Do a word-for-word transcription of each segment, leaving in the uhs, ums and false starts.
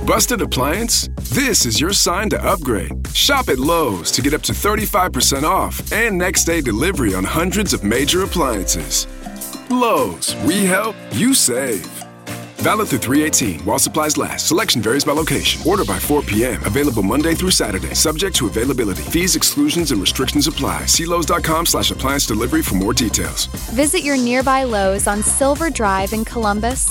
Busted appliance? This is your sign to upgrade. Shop at Lowe's to get up to thirty-five percent off and next day delivery on hundreds of major appliances. Lowe's, we help, you save. Valid through three eighteen while supplies last. Selection varies by location. Order by four p.m. Available Monday through Saturday. Subject to availability. Fees, exclusions, and restrictions apply. See Lowe's.com slash appliance delivery for more details. Visit your nearby Lowe's on Silver Drive in Columbus.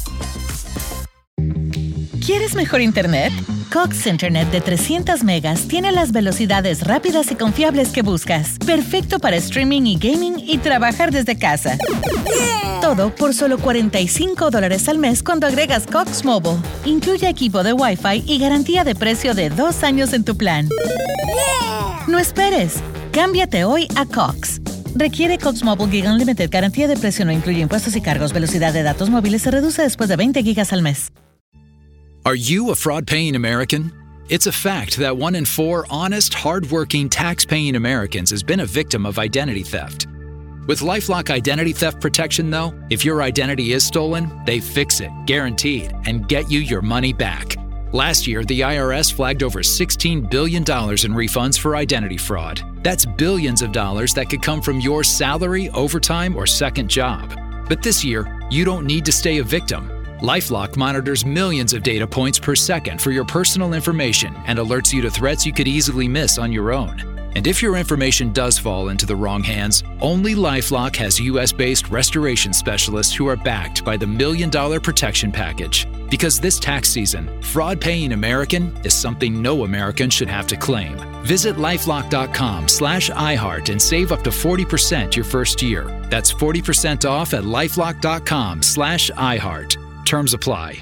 ¿Quieres mejor internet? Cox Internet de trescientas megas tiene las velocidades rápidas y confiables que buscas. Perfecto para streaming y gaming y trabajar desde casa. Yeah. Todo por solo cuarenta y cinco dólares al mes cuando agregas Cox Mobile. Incluye equipo de Wi-Fi y garantía de precio de dos años en tu plan. Yeah. No esperes. Cámbiate hoy a Cox. Requiere Cox Mobile Gig Unlimited. Garantía de precio no incluye impuestos y cargos. Velocidad de datos móviles se reduce después de veinte gigas al mes. Are you a fraud-paying American? It's a fact that one in four honest, hard-working, tax-paying Americans has been a victim of identity theft. With LifeLock Identity Theft Protection, though, if your identity is stolen, they fix it, guaranteed, and get you your money back. Last year, the I R S flagged over sixteen billion dollars in refunds for identity fraud. That's billions of dollars that could come from your salary, overtime, or second job. But this year, you don't need to stay a victim. LifeLock monitors millions of data points per second for your personal information and alerts you to threats you could easily miss on your own. And if your information does fall into the wrong hands, only LifeLock has U S-based restoration specialists who are backed by the Million Dollar Protection Package. Because this tax season, fraud-paying American is something no American should have to claim. Visit LifeLock.com slash iHeart and save up to forty percent your first year. That's forty percent off at LifeLock.com slash iHeart. Terms apply.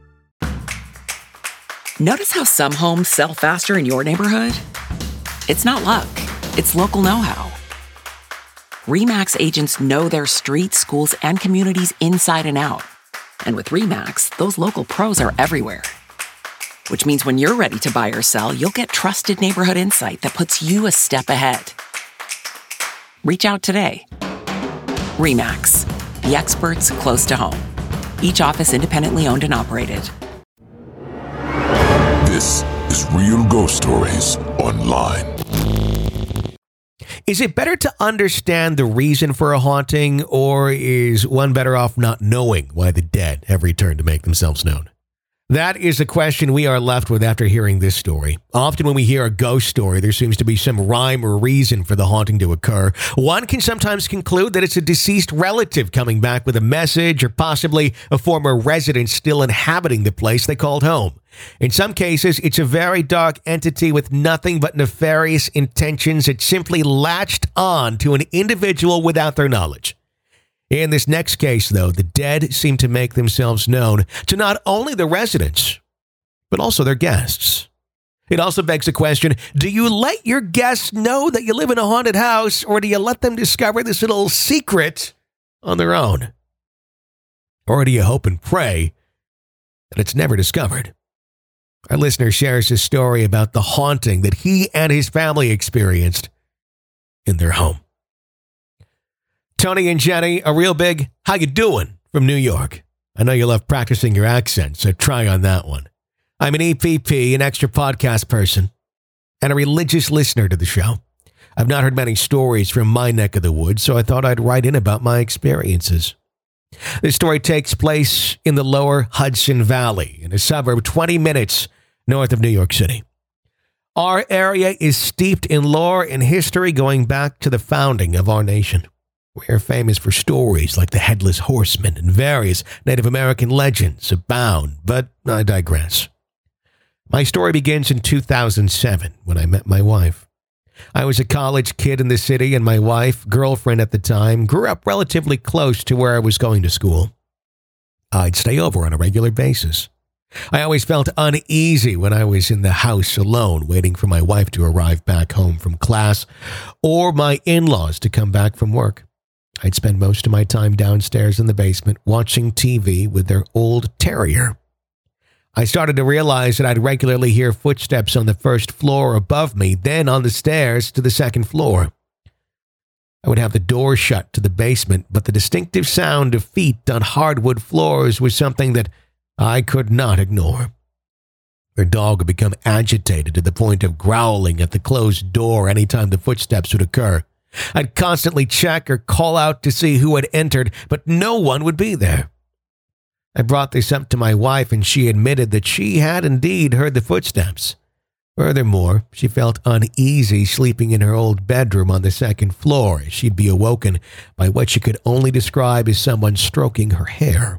Notice how some homes sell faster in your neighborhood? It's not luck. It's local know-how. RE/MAX agents know their streets, schools, and communities inside and out. And with RE/MAX, those local pros are everywhere. Which means when you're ready to buy or sell, you'll get trusted neighborhood insight that puts you a step ahead. Reach out today. RE/MAX, the experts close to home. Each office independently owned and operated. This is Real Ghost Stories Online. Is it better to understand the reason for a haunting, or is one better off not knowing why the dead have returned to make themselves known? That is the question we are left with after hearing this story. Often when we hear a ghost story, there seems to be some rhyme or reason for the haunting to occur. One can sometimes conclude that it's a deceased relative coming back with a message, or possibly a former resident still inhabiting the place they called home. In some cases, it's a very dark entity with nothing but nefarious intentions that simply latched on to an individual without their knowledge. In this next case, though, the dead seem to make themselves known to not only the residents, but also their guests. It also begs the question, do you let your guests know that you live in a haunted house, or do you let them discover this little secret on their own? Or do you hope and pray that it's never discovered? Our listener shares his story about the haunting that he and his family experienced in their home. Tony and Jenny, a real big how you doing from New York. I know you love practicing your accent, so try on that one. I'm an E P P, an extra podcast person, and a religious listener to the show. I've not heard many stories from my neck of the woods, so I thought I'd write in about my experiences. This story takes place in the lower Hudson Valley, in a suburb twenty minutes north of New York City. Our area is steeped in lore and history going back to the founding of our nation. We're famous for stories like the Headless Horseman, and various Native American legends abound, but I digress. My story begins in two thousand seven when I met my wife. I was a college kid in the city, and my wife, girlfriend at the time, grew up relatively close to where I was going to school. I'd stay over on a regular basis. I always felt uneasy when I was in the house alone, waiting for my wife to arrive back home from class, or my in-laws to come back from work. I'd spend most of my time downstairs in the basement watching T V with their old terrier. I started to realize that I'd regularly hear footsteps on the first floor above me, then on the stairs to the second floor. I would have the door shut to the basement, but the distinctive sound of feet on hardwood floors was something that I could not ignore. Her dog would become agitated to the point of growling at the closed door anytime the footsteps would occur. I'd constantly check or call out to see who had entered, but no one would be there. I brought this up to my wife, and she admitted that she had indeed heard the footsteps. Furthermore, she felt uneasy sleeping in her old bedroom on the second floor, as she'd be awoken by what she could only describe as someone stroking her hair.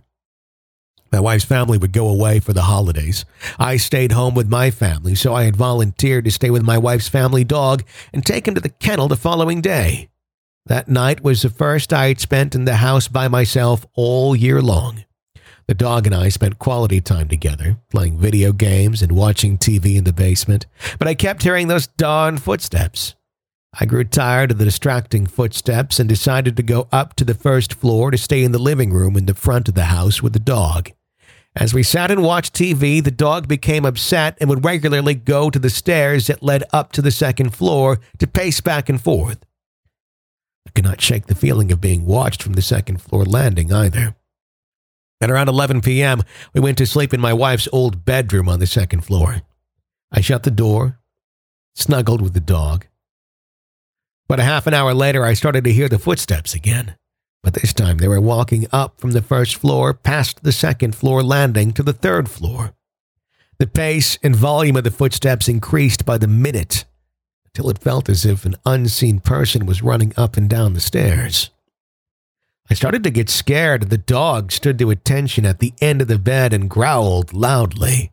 My wife's family would go away for the holidays. I stayed home with my family, so I had volunteered to stay with my wife's family dog and take him to the kennel the following day. That night was the first I had spent in the house by myself all year long. The dog and I spent quality time together, playing video games and watching T V in the basement, but I kept hearing those darn footsteps. I grew tired of the distracting footsteps and decided to go up to the first floor to stay in the living room in the front of the house with the dog. As we sat and watched T V, the dog became upset and would regularly go to the stairs that led up to the second floor to pace back and forth. I could not shake the feeling of being watched from the second floor landing either. At around eleven p.m., we went to sleep in my wife's old bedroom on the second floor. I shut the door, snuggled with the dog. But a half an hour later, I started to hear the footsteps again. But this time they were walking up from the first floor past the second floor landing to the third floor. The pace and volume of the footsteps increased by the minute until it felt as if an unseen person was running up and down the stairs. I started to get scared, and the dog stood to attention at the end of the bed and growled loudly.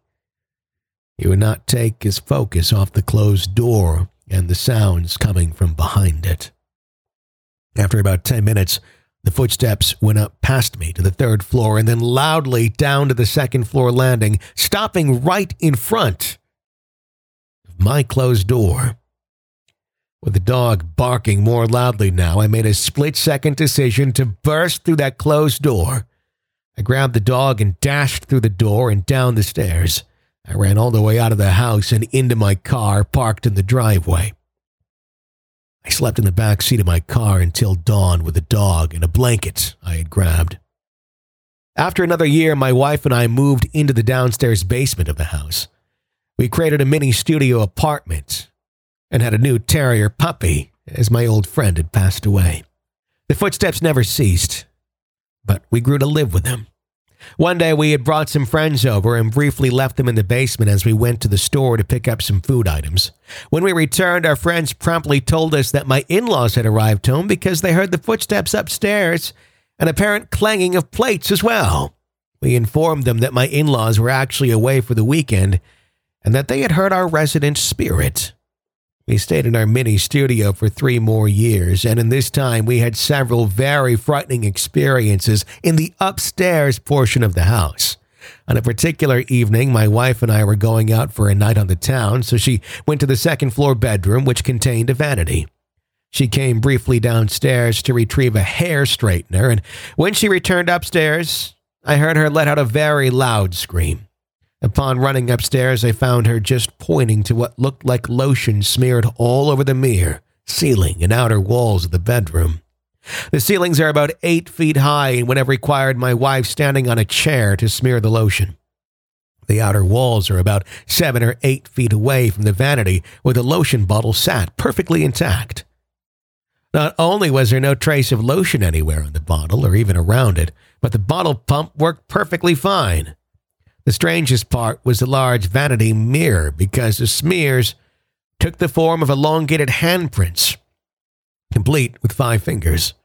He would not take his focus off the closed door and the sounds coming from behind it. After about ten minutes, the footsteps went up past me to the third floor and then loudly down to the second floor landing, stopping right in front of my closed door. With the dog barking more loudly now, I made a split-second decision to burst through that closed door. I grabbed the dog and dashed through the door and down the stairs. I ran all the way out of the house and into my car parked in the driveway. I slept in the back seat of my car until dawn with the dog and a blanket I had grabbed. After another year, my wife and I moved into the downstairs basement of the house. We created a mini studio apartment and had a new terrier puppy as my old friend had passed away. The footsteps never ceased, but we grew to live with them. One day we had brought some friends over and briefly left them in the basement as we went to the store to pick up some food items. When we returned, our friends promptly told us that my in-laws had arrived home because they heard the footsteps upstairs and apparent clanging of plates as well. We informed them that my in-laws were actually away for the weekend and that they had heard our resident spirit. We stayed in our mini studio for three more years, and in this time we had several very frightening experiences in the upstairs portion of the house. On a particular evening, my wife and I were going out for a night on the town, so she went to the second floor bedroom, which contained a vanity. She came briefly downstairs to retrieve a hair straightener, and when she returned upstairs, I heard her let out a very loud scream. Upon running upstairs, I found her just pointing to what looked like lotion smeared all over the mirror, ceiling, and outer walls of the bedroom. The ceilings are about eight feet high and would have required my wife standing on a chair to smear the lotion. The outer walls are about seven or eight feet away from the vanity where the lotion bottle sat perfectly intact. Not only was there no trace of lotion anywhere on the bottle or even around it, but the bottle pump worked perfectly fine. The strangest part was the large vanity mirror because the smears took the form of elongated handprints, complete with five fingers.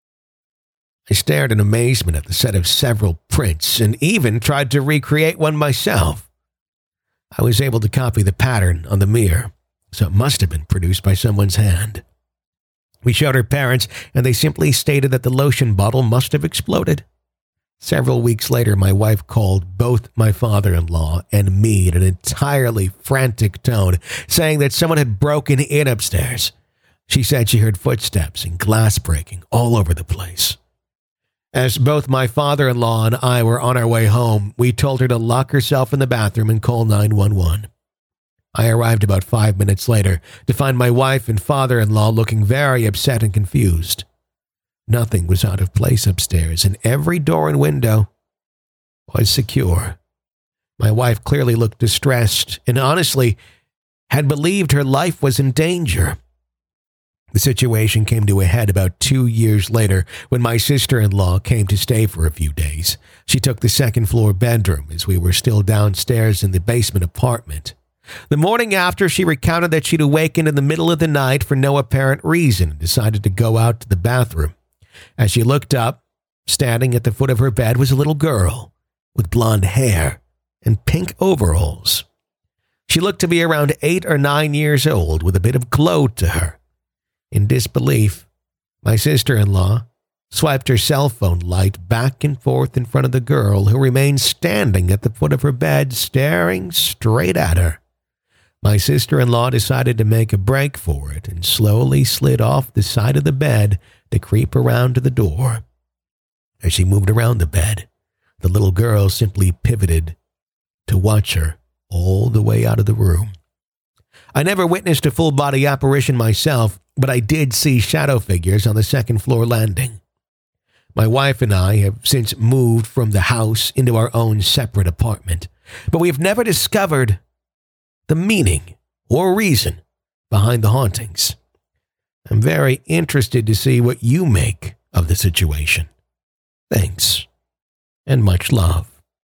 I stared in amazement at the set of several prints and even tried to recreate one myself. I was able to copy the pattern on the mirror, so it must have been produced by someone's hand. We showed her parents, and they simply stated that the lotion bottle must have exploded. Several weeks later, my wife called both my father-in-law and me in an entirely frantic tone, saying that someone had broken in upstairs. She said she heard footsteps and glass breaking all over the place. As both my father-in-law and I were on our way home, we told her to lock herself in the bathroom and call nine one one. I arrived about five minutes later to find my wife and father-in-law looking very upset and confused. Nothing was out of place upstairs, and every door and window was secure. My wife clearly looked distressed and honestly had believed her life was in danger. The situation came to a head about two years later when my sister-in-law came to stay for a few days. She took the second floor bedroom as we were still downstairs in the basement apartment. The morning after, she recounted that she'd awakened in the middle of the night for no apparent reason and decided to go out to the bathroom. As she looked up, standing at the foot of her bed was a little girl with blonde hair and pink overalls. She looked to be around eight or nine years old with a bit of glow to her. In disbelief, my sister-in-law swiped her cell phone light back and forth in front of the girl, who remained standing at the foot of her bed, staring straight at her. My sister-in-law decided to make a break for it and slowly slid off the side of the bed to creep around to the door. As she moved around the bed, the little girl simply pivoted to watch her all the way out of the room. I never witnessed a full-body apparition myself, but I did see shadow figures on the second floor landing. My wife and I have since moved from the house into our own separate apartment, but we have never discovered the meaning or reason behind the hauntings. I'm very interested to see what you make of the situation. Thanks, and much love.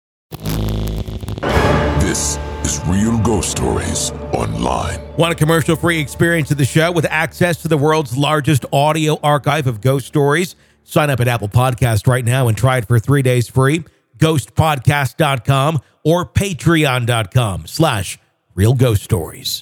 This is Real Ghost Stories Online. Want a commercial-free experience of the show with access to the world's largest audio archive of ghost stories? Sign up at Apple Podcast right now and try it for three days free. ghost podcast dot com or patreon dot com slash real ghost stories.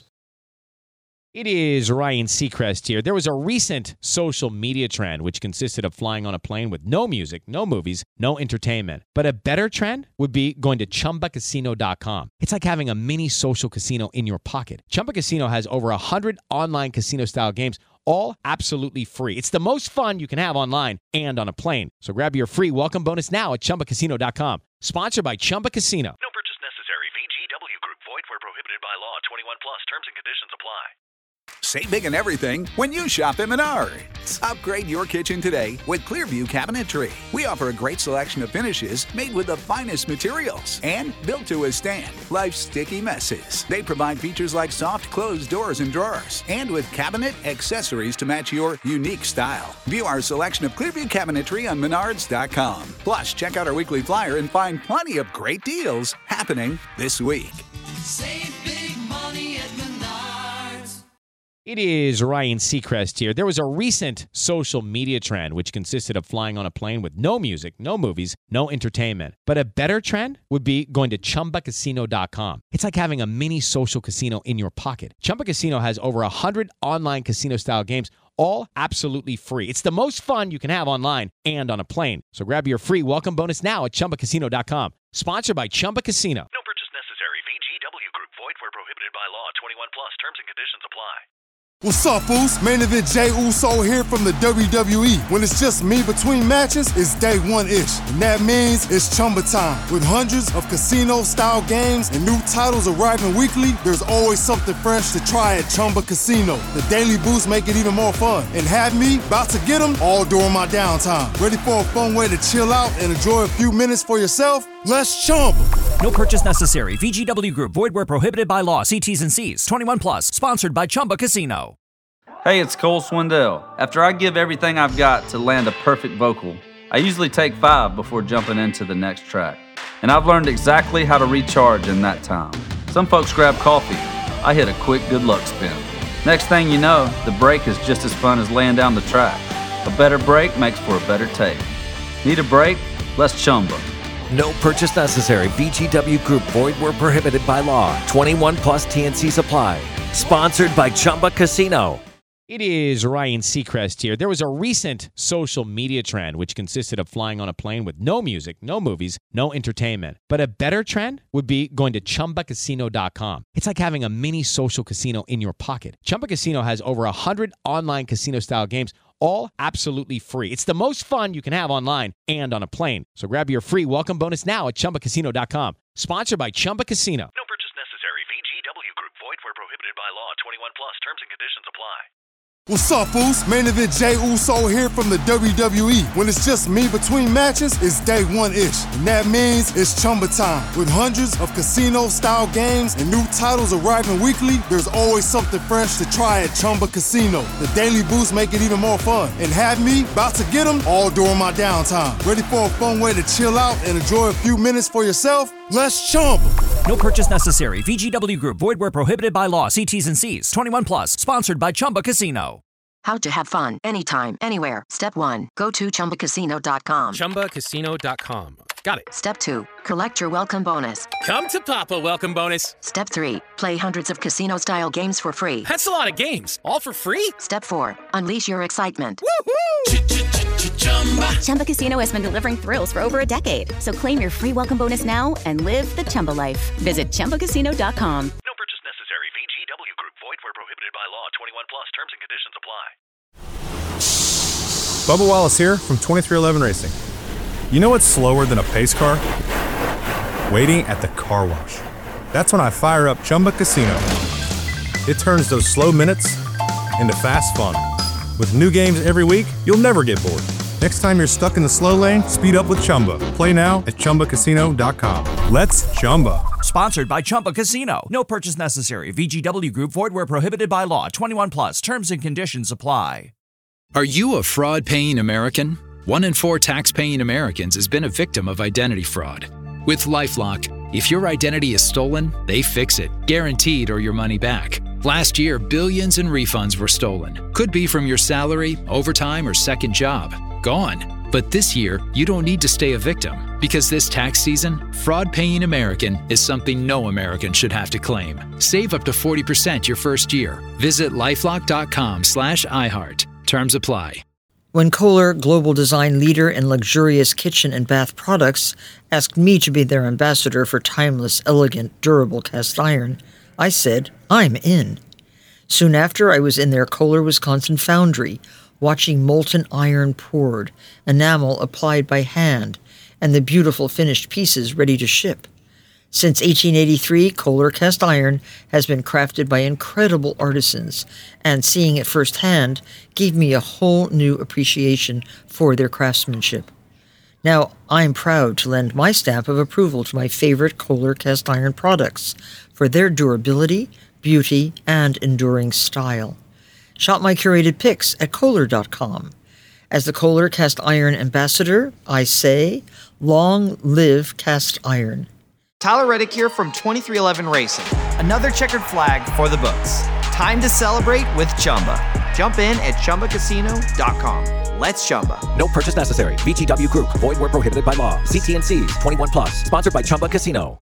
It is Ryan Seacrest here. There was a recent social media trend which consisted of flying on a plane with no music, no movies, no entertainment. But a better trend would be going to chumba casino dot com. It's like having a mini social casino in your pocket. Chumba Casino has over one hundred online casino-style games, all absolutely free. It's the most fun you can have online and on a plane. So grab your free welcome bonus now at chumba casino dot com. Sponsored by Chumba Casino. No purchase necessary. V G W Group. Void where prohibited by law. twenty-one plus. Terms and conditions apply. Save big on everything when you shop at Menards. Upgrade your kitchen today with Clearview Cabinetry. We offer a great selection of finishes made with the finest materials and built to withstand life's sticky messes. They provide features like soft closed doors and drawers, and with cabinet accessories to match your unique style. View our selection of Clearview Cabinetry on Menards dot com. Plus, check out our weekly flyer and find plenty of great deals happening this week. Save big money at Menards. It is Ryan Seacrest here. There was a recent social media trend which consisted of flying on a plane with no music, no movies, no entertainment. But a better trend would be going to chumba casino dot com. It's like having a mini social casino in your pocket. Chumba Casino has over one hundred online casino-style games, all absolutely free. It's the most fun you can have online and on a plane. So grab your free welcome bonus now at chumba casino dot com. Sponsored by Chumba Casino. No purchase necessary. V G W Group. Void where prohibited by law. twenty-one plus. Terms and conditions apply. What's up, Foos? Main event Jey Uso here from the W W E. When it's just me between matches, it's day one-ish. And that means it's Chumba time. With hundreds of casino-style games and new titles arriving weekly, there's always something fresh to try at Chumba Casino. The daily boosts make it even more fun. And have me about to get them all during my downtime. Ready for a fun way to chill out and enjoy a few minutes for yourself? Let's Chumba. No purchase necessary. V G W Group. Void where prohibited by law. See T's and C's. twenty-one plus. Sponsored by Chumba Casino. Hey, it's Cole Swindell. After I give everything I've got to land a perfect vocal, I usually take five before jumping into the next track. And I've learned exactly how to recharge in that time. Some folks grab coffee. I hit a quick good luck spin. Next thing you know, the break is just as fun as laying down the track. A better break makes for a better take. Need a break? Let's Chumba. No purchase necessary. V G W Group. Void where prohibited by law. twenty-one plus T N Cs apply. Sponsored by Chumba Casino. It is Ryan Seacrest here. There was a recent social media trend which consisted of flying on a plane with no music, no movies, no entertainment. But a better trend would be going to chumba casino dot com. It's like having a mini social casino in your pocket. Chumba Casino has over one hundred online casino-style games, all absolutely free. It's the most fun you can have online and on a plane. So grab your free welcome bonus now at chumba casino dot com. Sponsored by Chumba Casino. No purchase necessary. V G W Group. Void where prohibited by law. twenty-one plus. Terms and conditions apply. What's up, Foos? Main event Jey Uso here from the W W E. When it's just me between matches, it's day one-ish. And that means it's Chumba time. With hundreds of casino-style games and new titles arriving weekly, there's always something fresh to try at Chumba Casino. The daily boosts make it even more fun. And have me about to get them all during my downtime. Ready for a fun way to chill out and enjoy a few minutes for yourself? Let's Chumba. No purchase necessary. V G W Group. Void where prohibited by law. See T's and C's. twenty-one plus. Sponsored by Chumba Casino. How to have fun anytime, anywhere. Step one. Go to Chumba Casino dot com. Chumba Casino dot com. Got it. Step two. Collect your welcome bonus. Come to Papa welcome bonus. Step three. Play hundreds of casino-style games for free. That's a lot of games. All for free? Step four. Unleash your excitement. Woohoo! Chumba Casino has been delivering thrills for over a decade. So claim your free welcome bonus now and live the Chumba life. Visit Chumba Casino dot com. No purchase necessary. V G W Group. Void where prohibited by law. twenty-one plus. Terms and conditions apply. Bubba Wallace here from twenty-three eleven Racing. You know what's slower than a pace car? Waiting at the car wash. That's when I fire up Chumba Casino. It turns those slow minutes into fast fun. With new games every week, you'll never get bored. Next time you're stuck in the slow lane, speed up with Chumba. Play now at Chumba Casino dot com. Let's Chumba. Sponsored by Chumba Casino. No purchase necessary. V G W Group. Void where prohibited by law. twenty-one plus. Terms and conditions apply. Are you a fraud-paying American? One in four tax-paying Americans has been a victim of identity fraud. With LifeLock, if your identity is stolen, they fix it, guaranteed, or your money back. Last year, billions in refunds were stolen. Could be from your salary, overtime, or second job. Gone. But this year, you don't need to stay a victim, because this tax season, fraud-paying American is something no American should have to claim. Save up to forty percent your first year. Visit lifelock.com slash iHeart. Terms apply. When Kohler, global design leader in luxurious kitchen and bath products, asked me to be their ambassador for timeless, elegant, durable cast iron, I said, I'm in. Soon after, I was in their Kohler, Wisconsin foundry, watching molten iron poured, enamel applied by hand, and the beautiful finished pieces ready to ship. Since eighteen eighty-three, Kohler cast iron has been crafted by incredible artisans, and seeing it firsthand gave me a whole new appreciation for their craftsmanship. Now, I'm proud to lend my stamp of approval to my favorite Kohler cast iron products for their durability, beauty, and enduring style. Shop my curated picks at Kohler dot com. As the Kohler cast iron ambassador, I say, long live cast iron. Tyler Reddick here from twenty-three eleven Racing. Another checkered flag for the books. Time to celebrate with Chumba. Jump in at Chumba Casino dot com. Let's Chumba. No purchase necessary. V G W Group. Void where prohibited by law. See T and C's. twenty-one plus. Sponsored by Chumba Casino.